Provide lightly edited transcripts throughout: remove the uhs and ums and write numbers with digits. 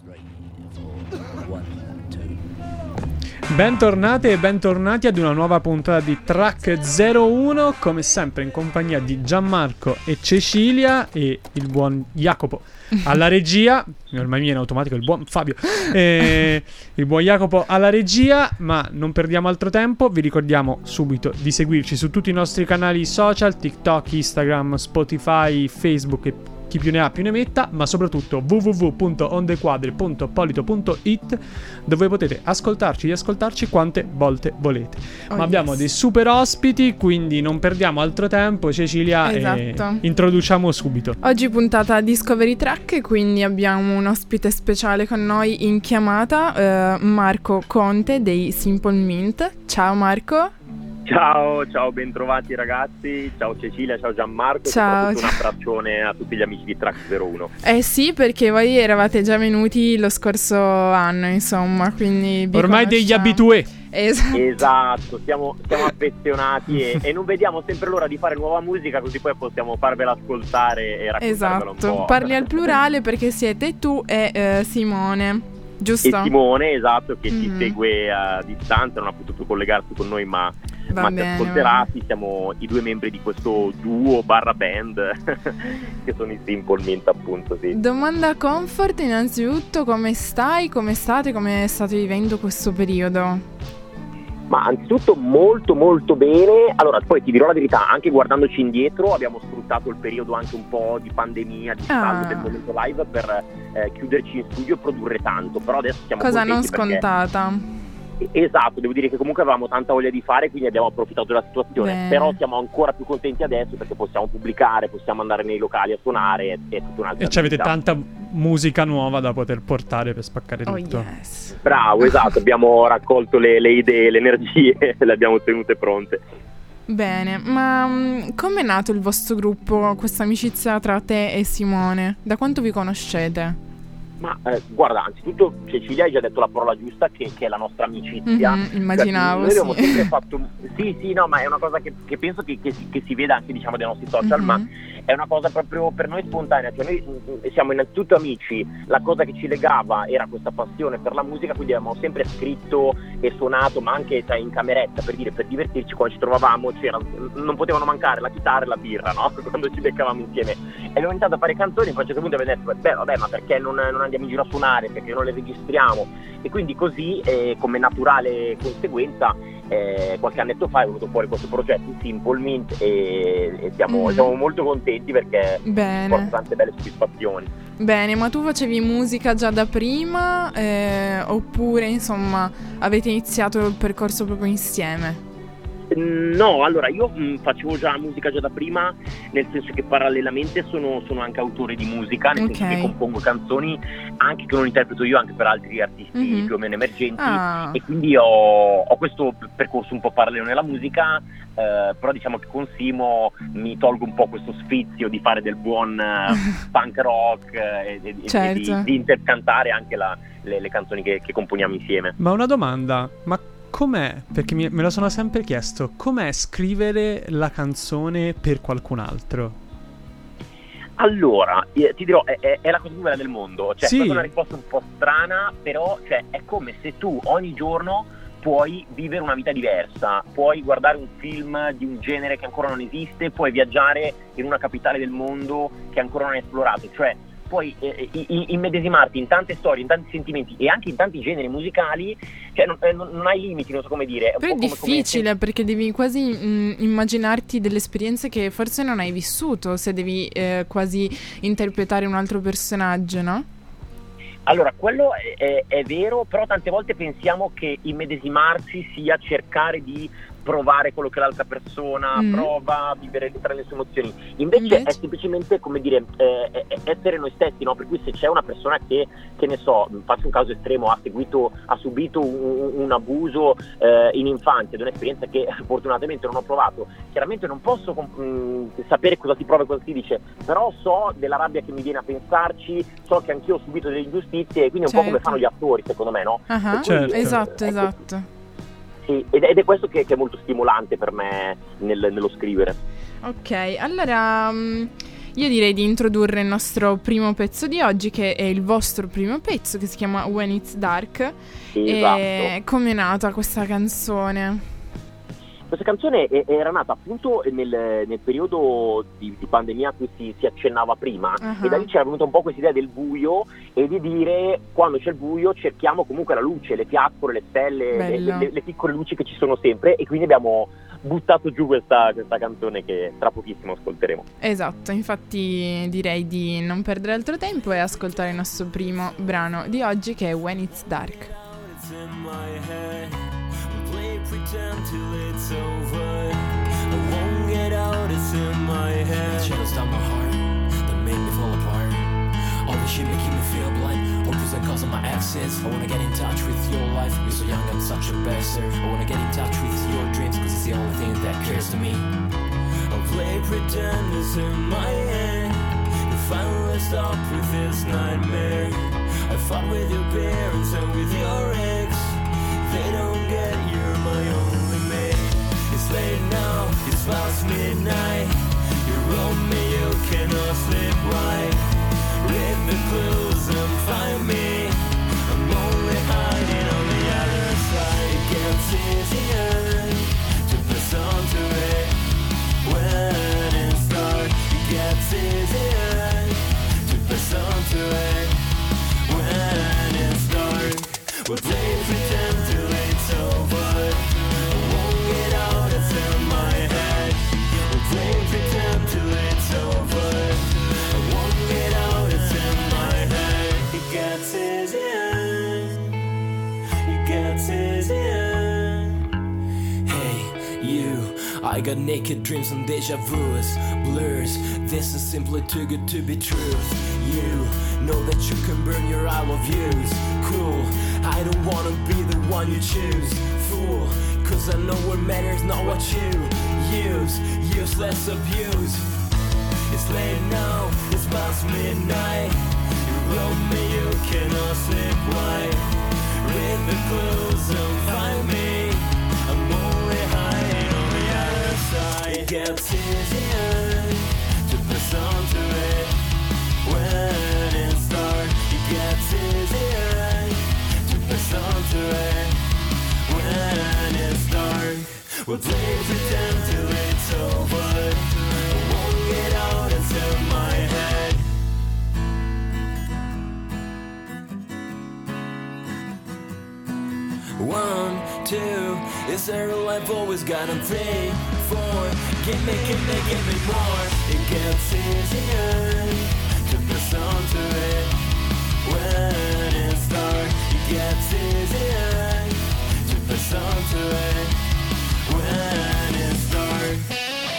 Bentornate e bentornati ad una nuova puntata di Track 01, come sempre in compagnia di Gianmarco e Cecilia e il buon Jacopo alla regia. Ormai mi viene automatico il buon Fabio, il buon Jacopo alla regia. Ma non perdiamo altro tempo, vi ricordiamo subito di seguirci su tutti i nostri canali social: TikTok, Instagram, Spotify, Facebook e chi più ne ha più ne metta, ma soprattutto www.ondequadri.polito.it, dove potete ascoltarci e riascoltarci quante volte volete. Ma abbiamo dei super ospiti, quindi non perdiamo altro tempo, Cecilia, esatto. E introduciamo subito. Oggi puntata Discovery Track, quindi abbiamo un ospite speciale con noi in chiamata, Marco Conte dei Simple Mint. Ciao Marco. Ciao, bentrovati ragazzi, ciao Cecilia, ciao Gianmarco, ciao. Un abbraccione a tutti gli amici di Track 01. Sì, perché voi eravate già venuti lo scorso anno, insomma, quindi vi ormai degli abitué. Esatto, siamo affezionati e non vediamo sempre l'ora di fare nuova musica, così poi possiamo farvela ascoltare e raccontarvela un po'. Parli al plurale perché siete tu e Simone, giusto? E Simone, esatto, che ci segue a distanza, non ha potuto collegarsi con noi, ma ci ascolterà. Siamo i due membri di questo duo barra band che sono i Simple Mint, appunto, sì. Domanda comfort innanzitutto: come stai, come state vivendo questo periodo? Ma anzitutto molto molto bene. Allora, poi ti dirò la verità, anche guardandoci indietro abbiamo sfruttato il periodo anche un po' di pandemia, di stallo del momento live per chiuderci in studio e produrre tanto, però adesso siamo cosa non perché... scontata. Esatto, devo dire che comunque avevamo tanta voglia di fare, quindi abbiamo approfittato della situazione. Bene. Però siamo ancora più contenti adesso perché possiamo pubblicare, possiamo andare nei locali a suonare, è tutta un'altra e avete tanta musica nuova da poter portare per spaccare tutto. Yes. Bravo, esatto, abbiamo raccolto le idee, le energie le abbiamo tenute pronte. Bene, ma com'è nato il vostro gruppo, questa amicizia tra te e Simone? Da quanto vi conoscete? Ma guarda, anzitutto Cecilia hai già detto la parola giusta, che è la nostra amicizia. Immaginavo, noi abbiamo sì. sempre fatto no, ma è una cosa che penso che si veda anche, diciamo, dai nostri social, ma è una cosa proprio per noi spontanea. Cioè noi siamo innanzitutto amici, la cosa che ci legava era questa passione per la musica, quindi abbiamo sempre scritto e suonato, ma anche in cameretta, per divertirci. Quando ci trovavamo non potevano mancare la chitarra e la birra, no? Quando ci beccavamo insieme, e abbiamo iniziato a fare canzoni. Poi a un certo punto abbiamo detto vabbè, ma perché non andiamo in giro a suonare, perché non le registriamo? E quindi così, come naturale conseguenza, qualche annetto fa è venuto fuori questo progetto Simple Mint e siamo molto contenti perché porta tante belle soddisfazioni. Bene, ma tu facevi musica già da prima oppure insomma avete iniziato il percorso proprio insieme? No, allora io facevo già musica già da prima, nel senso che parallelamente sono anche autore di musica, nel senso che compongo canzoni anche che non interpreto io, anche per altri artisti più o meno emergenti, e quindi ho questo percorso un po' parallelo nella musica, però diciamo che con Simo mi tolgo un po' questo sfizio di fare del buon punk rock e di intercantare anche le canzoni che componiamo insieme. Ma una domanda, ma com'è? Perché me lo sono sempre chiesto, com'è scrivere la canzone per qualcun altro? Allora, ti dirò, è la cosa più bella del mondo. Cioè, sì. È una risposta un po' strana, però è come se tu ogni giorno puoi vivere una vita diversa, puoi guardare un film di un genere che ancora non esiste, puoi viaggiare in una capitale del mondo che ancora non è esplorato, cioè puoi immedesimarti in tante storie, in tanti sentimenti e anche in tanti generi musicali, cioè non hai limiti, non so come dire. Però è difficile perché devi quasi immaginarti delle esperienze che forse non hai vissuto, se devi quasi interpretare un altro personaggio, no? Allora, quello è vero, però tante volte pensiamo che immedesimarsi sia cercare di provare quello che l'altra persona prova, vivere tra le sue emozioni. Invece è semplicemente, come dire, essere noi stessi, no? Per cui se c'è una persona che ne so, faccio un caso estremo, ha subito un abuso in infanzia, ed è un'esperienza che fortunatamente non ho provato, chiaramente non posso sapere cosa si prova e cosa si dice, però so della rabbia che mi viene a pensarci, so che anch'io ho subito delle ingiustizie, e quindi è un po' come fanno gli attori, secondo me, no? Certo. Esatto. Sì, ed è questo che è molto stimolante per me nello scrivere. Ok, allora io direi di introdurre il nostro primo pezzo di oggi, che è il vostro primo pezzo, che si chiama When It's Dark. Esatto. E come è nata questa canzone? Questa canzone era nata appunto nel periodo di pandemia a cui si accennava prima, e da lì c'era venuta un po' questa idea del buio e di dire: quando c'è il buio cerchiamo comunque la luce, le fiaccole, le stelle, le piccole luci che ci sono sempre, e quindi abbiamo buttato giù questa canzone che tra pochissimo ascolteremo. Esatto, infatti direi di non perdere altro tempo e ascoltare il nostro primo brano di oggi, che è When It's Dark. Pretend till it's over. I won't get out, it's in my head. Chills down my heart that made me fall apart. All this shit making me feel blind. All cause I cause of my exes. I wanna get in touch with your life. You're so young, I'm such a bastard. I wanna get in touch with your dreams, cause it's the only thing that cares to me. I'll play pretend it's in my head. You finally stop with this nightmare. I fought with your parents and with your ex. They don't get you're my only mate. It's late now, it's past midnight. You wrote me, you cannot sleep right. Read the clues and find me. I'm only hiding on the other side. It gets easier to press on to it. When it's dark, it gets easier to press on to it. When it's dark, we'll play pretend till it's over. I won't get out, it's in my head. We'll play pretend till it's over. I won't get out, it's in my head. It gets easier. It gets easier. Hey, you. I got naked dreams and deja vu's, blurs. This is simply too good to be truth. You know that you can burn your I love yous. Cool, I don't wanna be the one you choose. Fool, cause I know what matters, not what you use. Useless abuse. It's late now, it's past midnight. You wrote me, you cannot sleep right. Read the clues and find me. I'm only hiding on the other side. It gets easier to press on to it. When it's dark, it gets easier to press on to it. When it's dark, we'll play pretend till it's over. I won't get out, it's in my head. One, two, is there a life always got on 3, 4? Give me more. It gets easier to press on to it. When it's dark, it gets easier to press on to it. When it's dark.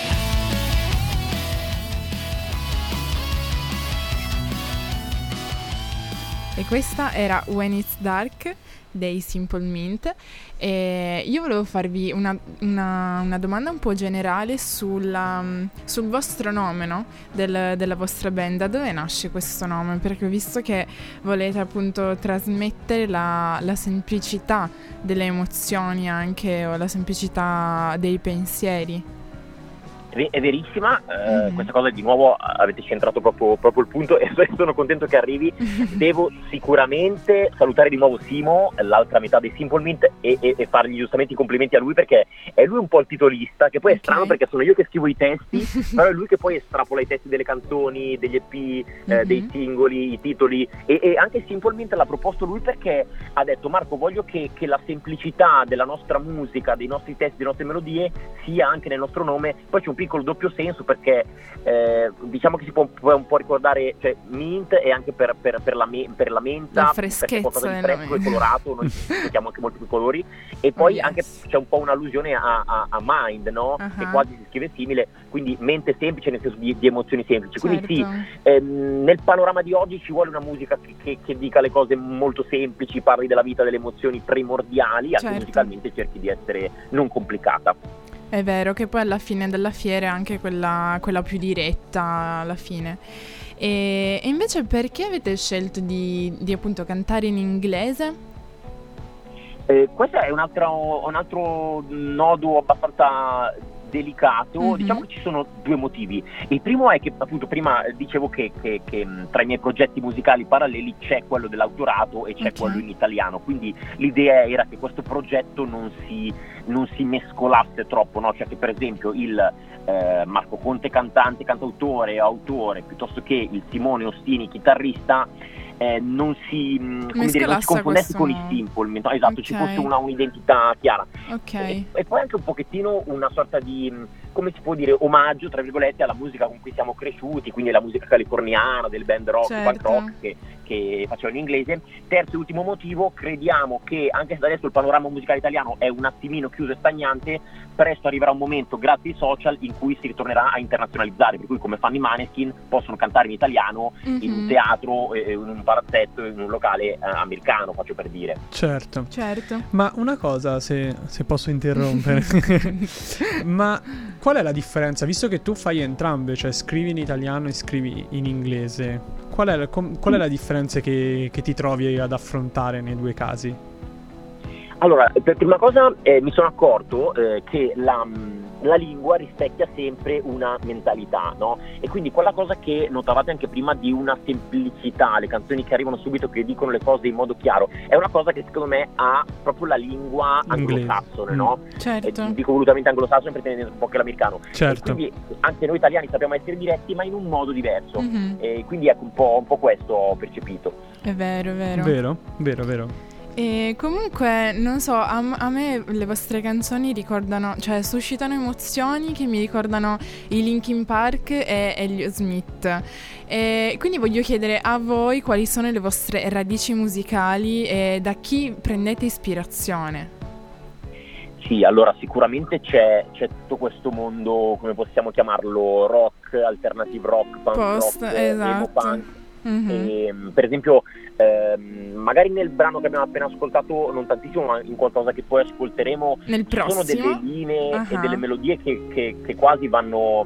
E questa era When It's Dark dei Simple Mint. E io volevo farvi una domanda un po' generale sul vostro nome, no? Della vostra band. Da dove nasce questo nome? Perché ho visto che volete appunto trasmettere la semplicità delle emozioni anche, o la semplicità dei pensieri. È verissima, questa cosa di nuovo avete centrato proprio il punto e sono contento che arrivi. Devo sicuramente salutare di nuovo Simo, l'altra metà dei Simple Mint, e fargli giustamente i complimenti a lui, perché è lui un po' il titolista, che poi è strano perché sono io che scrivo i testi, però è lui che poi estrapola i testi delle canzoni, degli EP, dei singoli, i titoli, e anche Simple Mint l'ha proposto lui, perché ha detto: Marco, voglio che la semplicità della nostra musica, dei nostri testi, delle nostre melodie sia anche nel nostro nome. Poi c'è un piccolo doppio senso, perché diciamo che si può un po' ricordare, cioè mint è anche per la menta, la freschezza, qualcosa di fresco e colorato, noi mettiamo anche molti più colori, e poi anche c'è un po' un'allusione a mind, no? Che quasi si scrive simile, quindi mente semplice nel senso di emozioni semplici. Quindi sì, nel panorama di oggi ci vuole una musica che dica le cose molto semplici, parli della vita, delle emozioni primordiali, anche musicalmente cerchi di essere non complicata. È vero, che poi alla fine della fiera è anche quella più diretta alla fine. E invece perché avete scelto di appunto cantare in inglese? Questo è un altro nodo abbastanza delicato. Diciamo che ci sono due motivi. Il primo è che, appunto, prima dicevo che tra i miei progetti musicali paralleli c'è quello dell'autorato e c'è quello in italiano, quindi l'idea era che questo progetto non si mescolasse troppo, no? Cioè che per esempio il Marco Conte cantante, cantautore e autore, piuttosto che il Simone Ostini chitarrista, non si confondesse con i Simple, no? Esatto, ci fosse un'identità chiara. E poi anche un pochettino una sorta di, come si può dire, omaggio tra virgolette alla musica con cui siamo cresciuti, quindi la musica californiana del band rock, punk rock che facevano in inglese. Terzo e ultimo motivo, crediamo che anche se adesso il panorama musicale italiano è un attimino chiuso e stagnante, presto arriverà un momento, grazie ai social, in cui si ritornerà a internazionalizzare, per cui come fanno i Maneskin possono cantare in italiano in un teatro, in un palazzetto, in un locale americano, faccio per dire. Certo. Ma una cosa, se posso interrompere, ma qual è la differenza, visto che tu fai entrambe, cioè scrivi in italiano e scrivi in inglese, qual è la differenza che ti trovi ad affrontare nei due casi? Allora, per prima cosa mi sono accorto che la lingua rispecchia sempre una mentalità, no? E quindi quella cosa che notavate anche prima di una semplicità, le canzoni che arrivano subito, che dicono le cose in modo chiaro, è una cosa che secondo me ha proprio la lingua anglosassone, no? Certo. Dico volutamente anglosassone per tenere un po' che l'americano. Certo. E quindi anche noi italiani sappiamo essere diretti, ma in un modo diverso. E quindi ecco un po' questo ho percepito. È vero. Vero. E comunque, non so, a me le vostre canzoni ricordano, cioè suscitano emozioni che mi ricordano i Linkin Park e Elliott Smith. E quindi voglio chiedere a voi quali sono le vostre radici musicali e da chi prendete ispirazione. Sì, allora sicuramente c'è tutto questo mondo, come possiamo chiamarlo, rock, alternative rock, punk rock, emo punk. E, per esempio, magari nel brano che abbiamo appena ascoltato non tantissimo, ma in qualcosa che poi ascolteremo nel prossimo ci sono delle linee e delle melodie che quasi vanno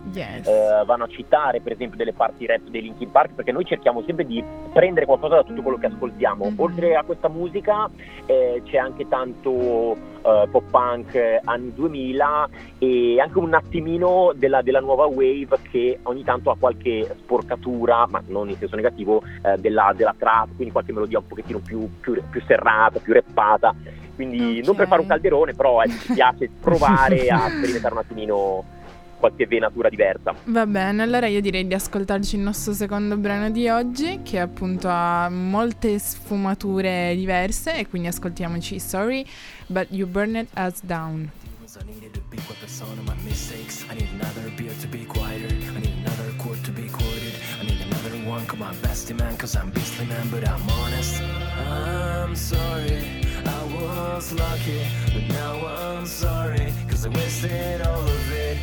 a citare per esempio delle parti rap dei Linkin Park, perché noi cerchiamo sempre di prendere qualcosa da tutto quello che ascoltiamo. Oltre a questa musica c'è anche tanto pop punk anni 2000 e anche un attimino della nuova wave, che ogni tanto ha qualche sporcatura, ma non in senso negativo, della trap, quindi qualche melodia un pochettino più serrata, più rappata, quindi non per fare un calderone, però ci piace provare a sperimentare un attimino qualche venatura diversa. Va bene, allora io direi di ascoltarci il nostro secondo brano di oggi, che appunto ha molte sfumature diverse, e quindi ascoltiamoci Sorry But You Burned Us Down. I needed to be with the sound of my mistakes. I need another beer to be quieter. I need another chord to be quoted. I need another one, come on, bestie man, cause I'm beastly man, but I'm honest. I'm sorry, I was lucky, but now I'm sorry, cause I wasted all of it.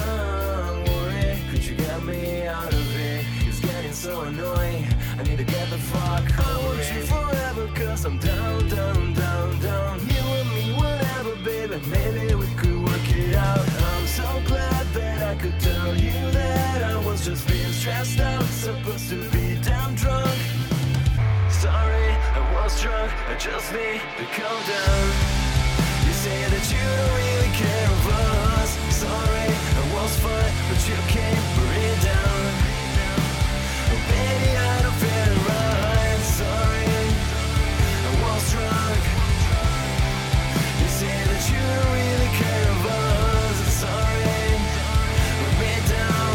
I'm worried, could you get me out of it? It's getting so annoying, I need to get the fuck away. I want you forever, cause I'm down, down, down, down. You and me, whatever, baby, maybe we could work it out. I'm so glad that I could tell you that I was just being stressed out, supposed to be damn drunk. Sorry, I was drunk, I just need to calm down. You say that you don't really care of us. Sorry, I was fine, but you can't bring it down. Oh baby, I don't feel right. Sorry, I was drunk. You say that you don't really care of us. Sorry, put me down.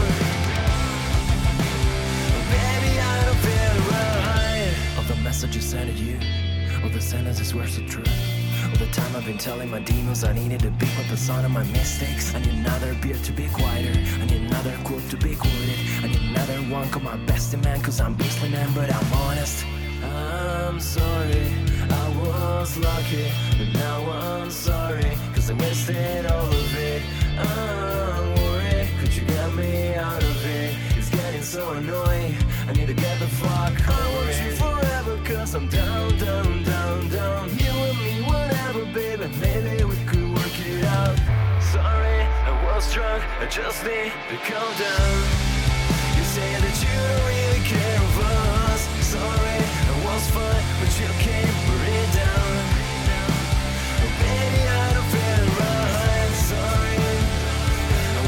Oh baby, I don't feel right. All the messages sent to you, all the sentences were so true. All the time I've been telling my demons I needed to be with the sound of my mistakes. I need another beer to be quieter. I need another quote to be quoted. I need another one, call my bestie man, cause I'm beastly man, but I'm honest. I'm sorry, I was lucky, but now I'm sorry, cause I wasted all of it. I'm worried, could you get me out of it? It's getting so annoying, I need to get the fuck away. I want you forever, cause I'm down, down, down, down. You and me, whatever, baby, maybe we could work it out. Sorry, I was drunk, I just need to calm down. You say that you don't really care of us. Sorry, I was fine, but you can't bring it down. Oh baby, I don't feel right. Sorry, I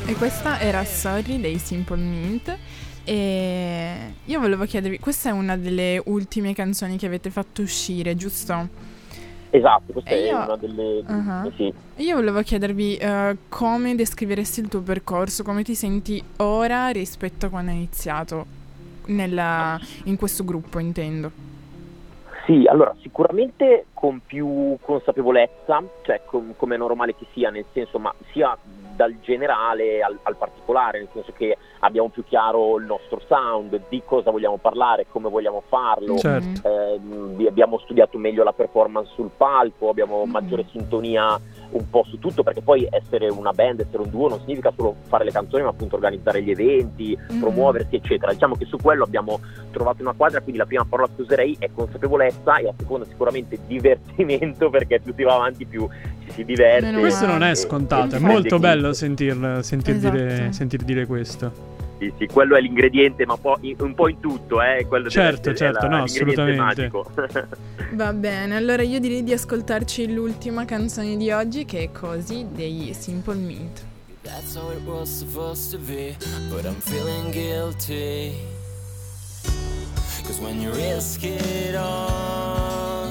E questa era Sorry dei Simple Mint. E io volevo chiedervi, questa è una delle ultime canzoni che avete fatto uscire, giusto? Esatto, questa è una delle... Sì. Io volevo chiedervi come descriveresti il tuo percorso, come ti senti ora rispetto a quando hai iniziato in questo gruppo, intendo. Sì, allora sicuramente con più consapevolezza, cioè come è normale che sia, nel senso, ma sia dal generale al particolare, nel senso che abbiamo più chiaro il nostro sound, di cosa vogliamo parlare, come vogliamo farlo, certo. Abbiamo studiato meglio la performance sul palco, abbiamo maggiore sintonia un po' su tutto, perché poi essere una band, essere un duo non significa solo fare le canzoni, ma appunto organizzare gli eventi, promuoversi eccetera. Diciamo che su quello abbiamo trovato una quadra, quindi la prima parola che userei è consapevolezza e la seconda sicuramente divertimento, perché più si va avanti più ci si diverte. Questo non è scontato, è molto bello sentir dire questo. Sì, quello è l'ingrediente, ma un po' in tutto, quello certo, no, assolutamente. Magico. Va bene, allora io direi di ascoltarci l'ultima canzone di oggi, che è Così dei Simple Mint. That's how it was supposed to be, but I'm feeling guilty. 'Cause when you risk it all,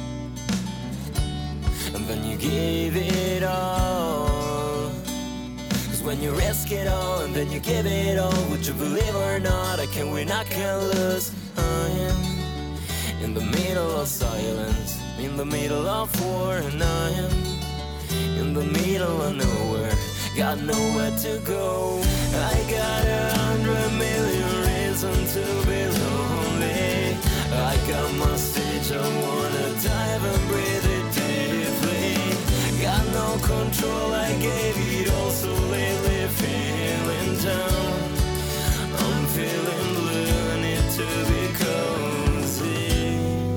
and then you give it all. When you risk it all and then you give it all, would you believe or not, I can win, I can lose. I am in the middle of silence, in the middle of war, and I am in the middle of nowhere, got nowhere to go. I got 100 million reasons to be lonely. I got my stage, I wanna dive and breathe it deeply. Got no control, I gave it all, so lately feeling down. I'm feeling blue, need to be cozy.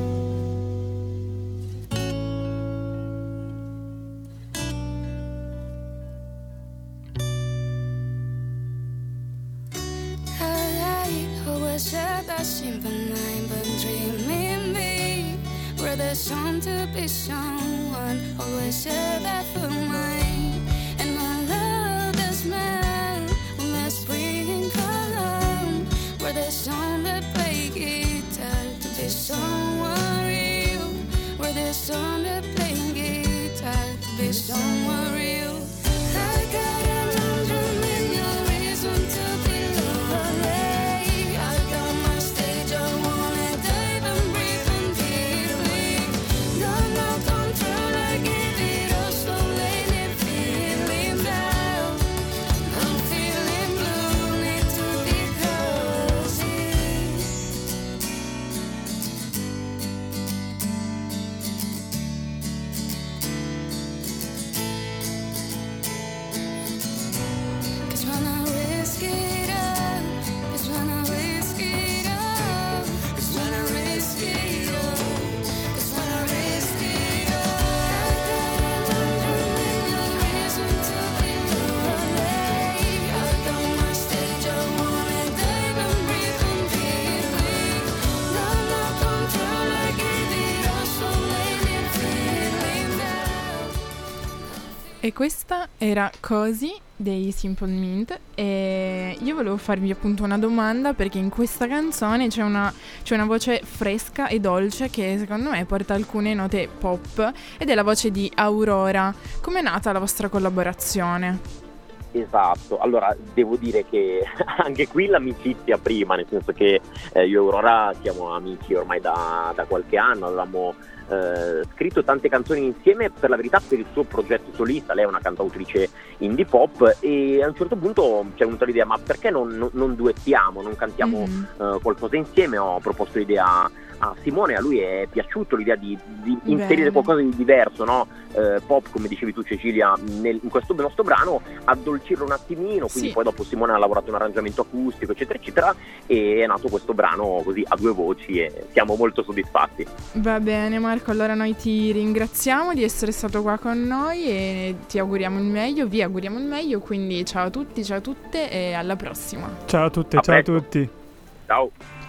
I wish that I simple night, but dreaming me. Where there's some to be someone, always said that for mine. And I love the smell of my spring cologne. Where there's some that play guitar to be someone real. Where there's some that play guitar to be someone real. I got 100 million reasons to be lonely. I got my stage, I wanna dive and breathe and deeply. Got no control, I give it all, so lately feeling down. I'm feeling blue, need to be cozy. Cause when I risk it all, cause when I risk it all, cause when I risk it all, cause when I risk it all, I got 100 million reasons to be lonely. I got my stage, I wanna dive and breathe and deeply. Got no control, I give it all, so lately feeling down. E questa era Così dei Simple Mint. E io volevo farvi appunto una domanda, perché in questa canzone c'è una voce fresca e dolce che secondo me porta alcune note pop, ed è la voce di Aurora. Com'è nata la vostra collaborazione? Esatto, allora devo dire che anche qui l'amicizia prima, nel senso che io e Aurora siamo amici ormai da qualche anno, avevamo scritto tante canzoni insieme, per la verità per il suo progetto solista. Lei è una cantautrice indie pop e a un certo punto ci è venuta l'idea: ma perché non duettiamo, non cantiamo qualcosa insieme? Ho proposto l'idea a Simone, a lui è piaciuto l'idea di inserire qualcosa di diverso, no? Pop, come dicevi tu Cecilia, in questo nostro brano, addolcirlo un attimino, quindi poi dopo Simone ha lavorato un arrangiamento acustico eccetera eccetera, e è nato questo brano così a due voci e siamo molto soddisfatti. Va bene Marco, allora noi ti ringraziamo di essere stato qua con noi e ti auguriamo il meglio, vi auguriamo il meglio, quindi ciao a tutti, ciao a tutte e alla prossima. Ciao a tutte, ciao a tutti. Ciao.